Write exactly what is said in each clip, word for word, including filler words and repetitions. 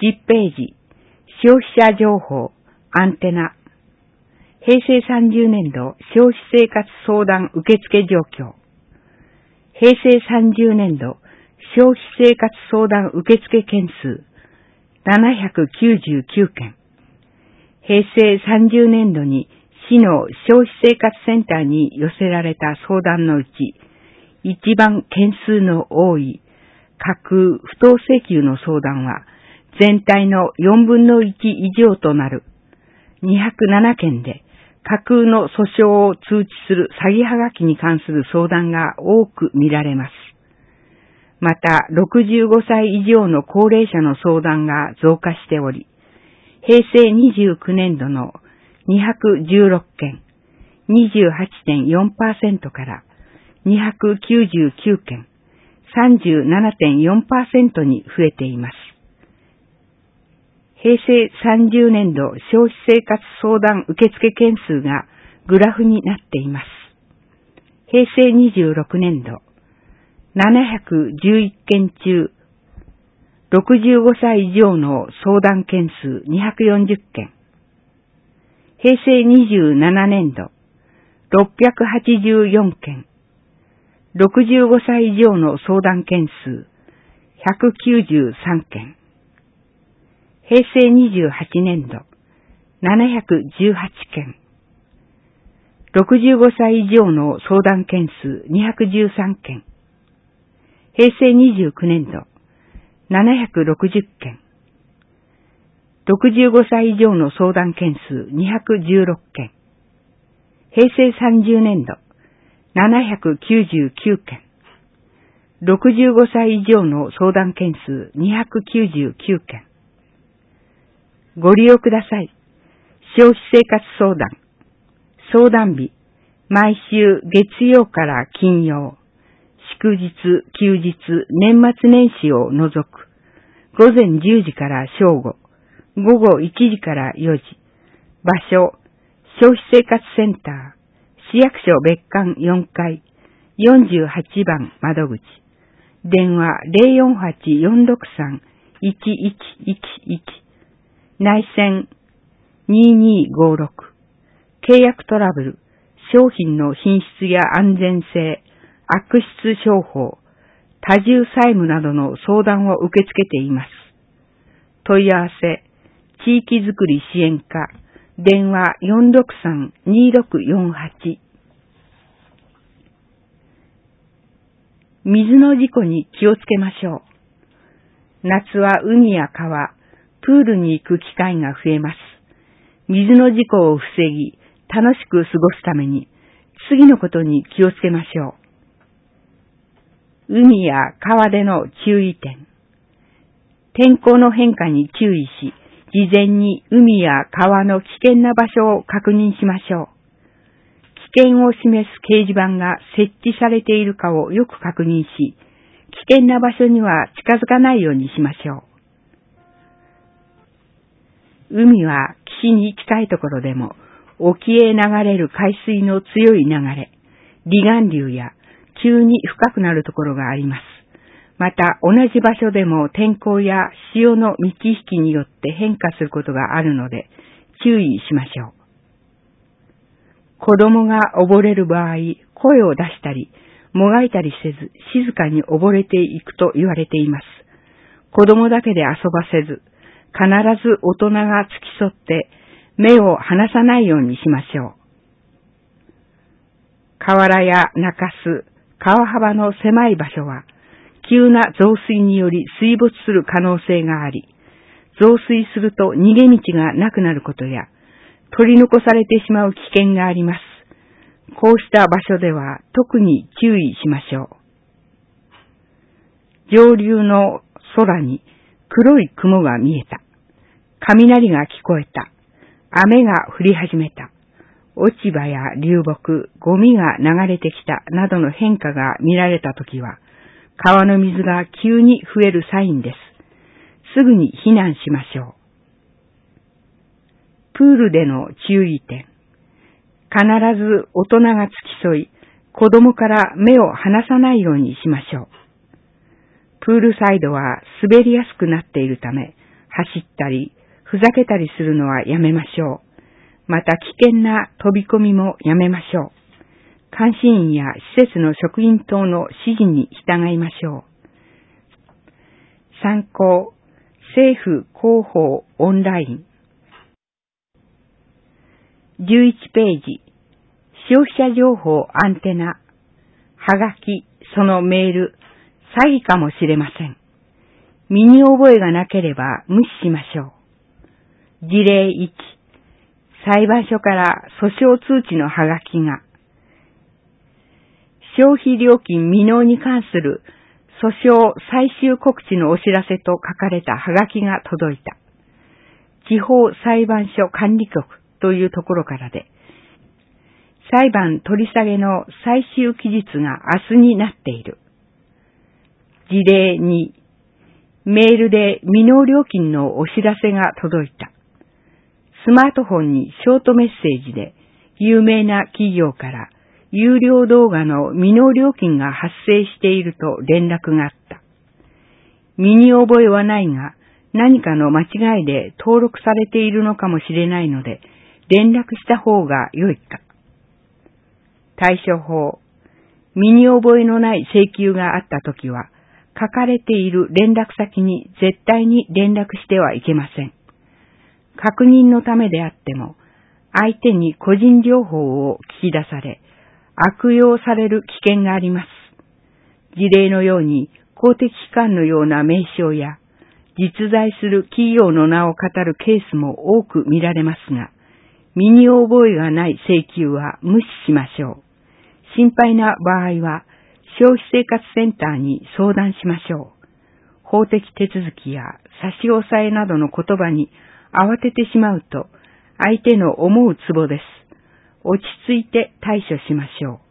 じゅっページ、消費者情報、アンテナ。平成さんじゅうねんど消費生活相談受付状況。平成さんじゅうねんど消費生活相談受付件数ななひゃくきゅうじゅうきゅうけん。平成さんじゅうねんどに市の消費生活センターに寄せられた相談のうち、一番件数の多い架空不当請求の相談は全体のよんぶんのいち以上となるにひゃくななけんで、架空の訴訟を通知する詐欺はがきに関する相談が多く見られます。また、ろくじゅうごさい以上の高齢者の相談が増加しており、平成にじゅうきゅうねんどのにひゃくじゅうろっけん、にじゅうはちてんよんパーセント からにひゃくきゅうじゅうきゅうけん、さんじゅうななてんよんパーセント に増えています。平成さんじゅうねんど消費生活相談受付件数がグラフになっています。平成にじゅうろくねんど、ななひゃくじゅういっけん中、ろくじゅうごさい以上の相談件数にひゃくよんじゅっけん。平成にじゅうななねんど、ろっぴゃくはちじゅうよんけん。ろくじゅうごさい以上の相談件数ひゃくきゅうじゅうさんけん。平成にじゅうはちねんど、ななひゃくじゅうはちけん。ろくじゅうごさい以上の相談件数にひゃくじゅうさんけん。平成にじゅうきゅうねんど、ななひゃくろくじゅっけん。ろくじゅうごさい以上の相談件数にひゃくじゅうろっけん。平成さんじゅうねんど、ななひゃくきゅうじゅうきゅうけん。ろくじゅうごさい以上の相談件数にひゃくきゅうじゅうきゅうけん。ご利用ください。消費生活相談。相談日、毎週月曜から金曜。祝日、休日、年末年始を除く。午前じゅうじから正午。午後いちじからよじ。場所、消費生活センター。市役所別館よんかい。よんじゅうはちばん窓口。電話 ゼロよんはちよんろくさんいちいちいちいち。内線ににごろく。契約トラブル、商品の品質や安全性、悪質商法、多重債務などの相談を受け付けています。問い合わせ、地域づくり支援課、電話 よんろくさんにろくよんはち。水の事故に気をつけましょう。夏は海や川、プールに行く機会が増えます。水の事故を防ぎ、楽しく過ごすために、次のことに気をつけましょう。海や川での注意点。天候の変化に注意し、事前に海や川の危険な場所を確認しましょう。危険を示す掲示板が設置されているかをよく確認し、危険な場所には近づかないようにしましょう。海は岸に近いところでも、沖へ流れる海水の強い流れ、離岸流や急に深くなるところがあります。また同じ場所でも天候や潮の満ち引きによって変化することがあるので注意しましょう。子供が溺れる場合、声を出したり、もがいたりせず静かに溺れていくと言われています。子供だけで遊ばせず、必ず大人が付き添って目を離さないようにしましょう。河原や中州、川幅の狭い場所は、急な増水により水没する可能性があり、増水すると逃げ道がなくなることや、取り残されてしまう危険があります。こうした場所では特に注意しましょう。上流の空に黒い雲が見えた。雷が聞こえた。雨が降り始めた。落ち葉や流木、ゴミが流れてきたなどの変化が見られたときは、川の水が急に増えるサインです。すぐに避難しましょう。プールでの注意点。必ず大人が付き添い、子供から目を離さないようにしましょう。プールサイドは滑りやすくなっているため、 走ったり、ふざけたりするのはやめましょう。また危険な飛び込みもやめましょう。監視員や施設の職員等の指示に従いましょう。参考、政府広報オンライン。じゅういちページ、消費者情報アンテナ、はがき、そのメール、詐欺かもしれません。身に覚えがなければ無視しましょう。事例いち、裁判所から訴訟通知のはがきが、消費料金未納に関する訴訟最終告知のお知らせと書かれたはがきが届いた。地方裁判所管理局というところからで、裁判取り下げの最終期日が明日になっている。事例に、メールで未納料金のお知らせが届いた。スマートフォンにショートメッセージで、有名な企業から有料動画の未納料金が発生していると連絡があった。身に覚えはないが、何かの間違いで登録されているのかもしれないので、連絡した方が良いか。対処法。身に覚えのない請求があったときは、書かれている連絡先に絶対に連絡してはいけません。確認のためであっても、相手に個人情報を聞き出され、悪用される危険があります。事例のように公的機関のような名称や、実在する企業の名を語るケースも多く見られますが、身に覚えがない請求は無視しましょう。心配な場合は、消費生活センターに相談しましょう。法的手続きや差し押さえなどの言葉に慌ててしまうと、相手の思うツボです。落ち着いて対処しましょう。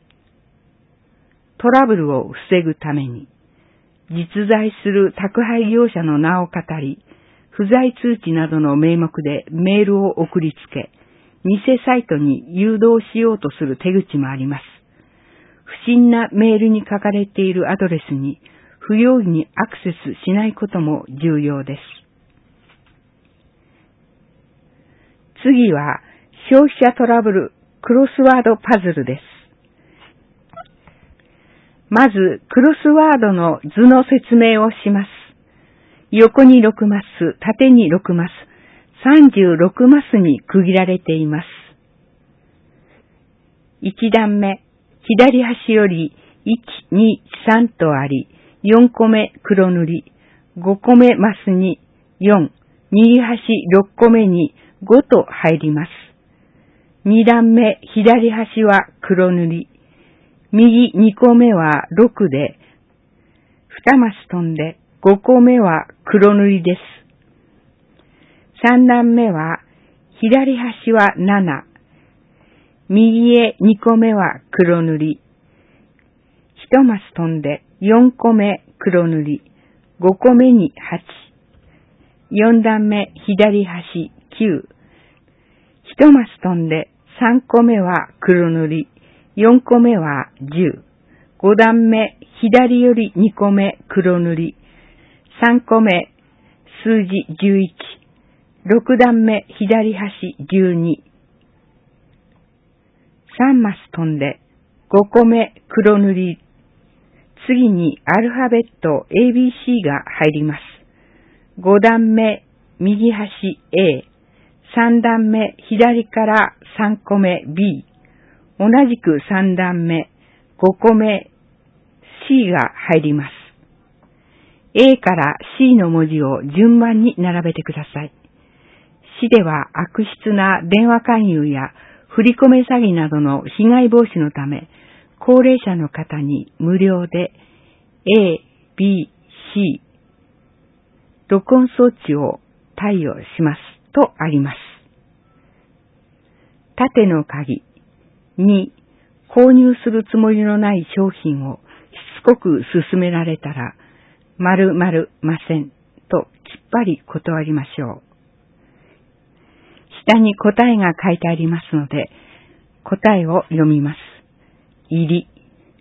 トラブルを防ぐために、実在する宅配業者の名を語り、不在通知などの名目でメールを送りつけ、偽サイトに誘導しようとする手口もあります。不審なメールに書かれているアドレスに不用意にアクセスしないことも重要です。次は消費者トラブルクロスワードパズルです。まずクロスワードの図の説明をします。横にろくマス、縦にろくマス、さんじゅうろくマスに区切られています。いち段目、左端よりいち、に、さんとあり、よんこめ黒塗り、ごこめマスによん、右端ろっこめにごと入ります。に段目、左端は黒塗り、右にこめはろくで、にマス飛んでごこめは黒塗りです。さん段目は左端はなな、右へにこめは黒塗り、いちマス飛んでよんこめ黒塗り、ごこめにはち、よん段目左端きゅう、いちマス飛んでさんこめは黒塗り、よんこめはじゅう、ご段目左よりにこめ黒塗り、さんこめ数字じゅういち、ろく段目左端じゅうに、さんマス飛んでごこめ黒塗り、次にアルファベット エービーシー が入ります。ご段目右端 A、さん段目左からさんこめ B、同じくさん段目ごこめ C が入ります。A から C の文字を順番に並べてください。市では悪質な電話勧誘や振り込め詐欺などの被害防止のため、高齢者の方に無料で A、B、C、録音装置を貸与しますとあります。縦の鍵。に、購入するつもりのない商品をしつこく勧められたら、〇〇ませんときっぱり断りましょう。下に答えが書いてありますので、答えを読みます。入り。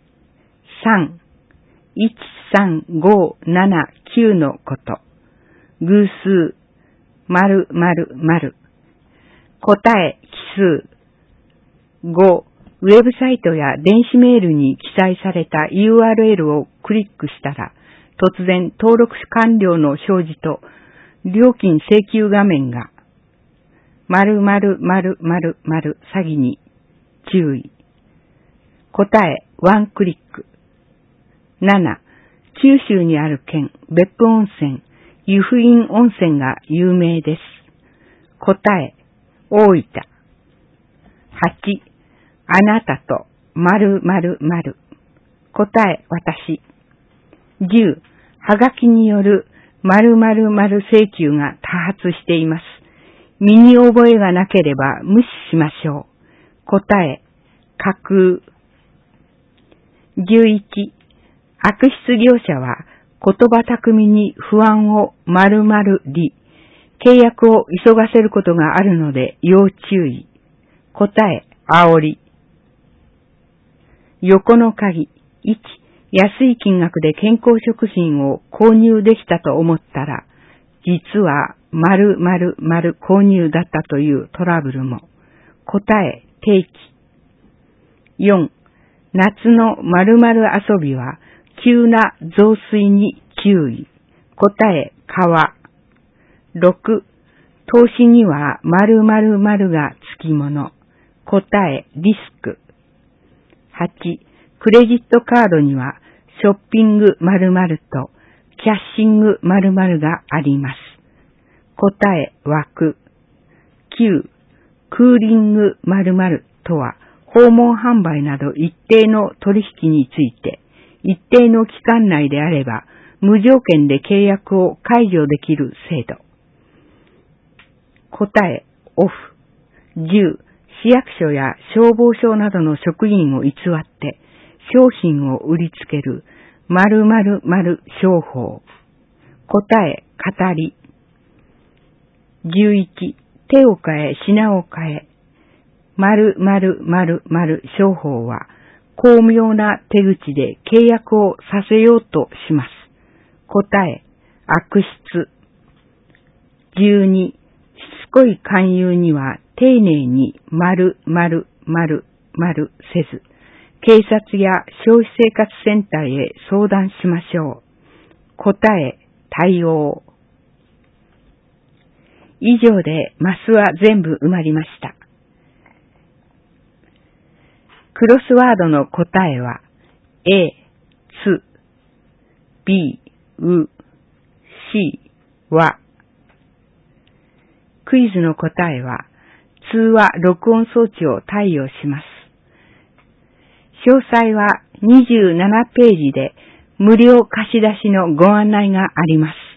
さん、いち、さん、ご、なな、きゅうのこと。 偶数、〇〇〇。答え、奇数。ご、ウェブサイトや電子メールに記載された ユーアールエル をクリックしたら、突然登録完了の表示と料金請求画面が、〇〇〇〇〇詐欺に注意。答え、ワンクリック。なな、九州にある県、別府温泉、湯布院温泉が有名です。答え、大分。はち、あなたと、〇〇〇。答え、私。じゅう、はがきによる、〇〇〇請求が多発しています。身に覚えがなければ無視しましょう。答え、架空。じゅういち、悪質業者は言葉巧みに不安を〇〇り、契約を急がせることがあるので要注意。答え、煽り。横の鍵。いち、安い金額で健康食品を購入できたと思ったら、実は〇〇〇購入だったというトラブルも。答え、定期。よん、夏の〇〇遊びは急な増水に注意。答え、川。ろく、投資には〇〇〇がつきもの。答え、リスク。はち、クレジットカードにはショッピング〇〇とキャッシング〇〇があります。答え、枠。きゅう、クーリング〇〇とは訪問販売など一定の取引について一定の期間内であれば無条件で契約を解除できる制度。答え、オフ。じゅう、市役所や消防署などの職員を偽って商品を売りつける〇〇〇商法。答え、語り。じゅういち、手を変え品を変え〇〇〇〇商法は巧妙な手口で契約をさせようとします。答え、悪質。じゅうに、しつこい勧誘には丁寧に〇〇〇〇せず、警察や消費生活センターへ相談しましょう。答え、対応。以上でマスは全部埋まりました。クロスワードの答えは A、つ、B、う、C、は。クイズの答えは通話録音装置を貸与します。詳細はにじゅうななページで無料貸し出しのご案内があります。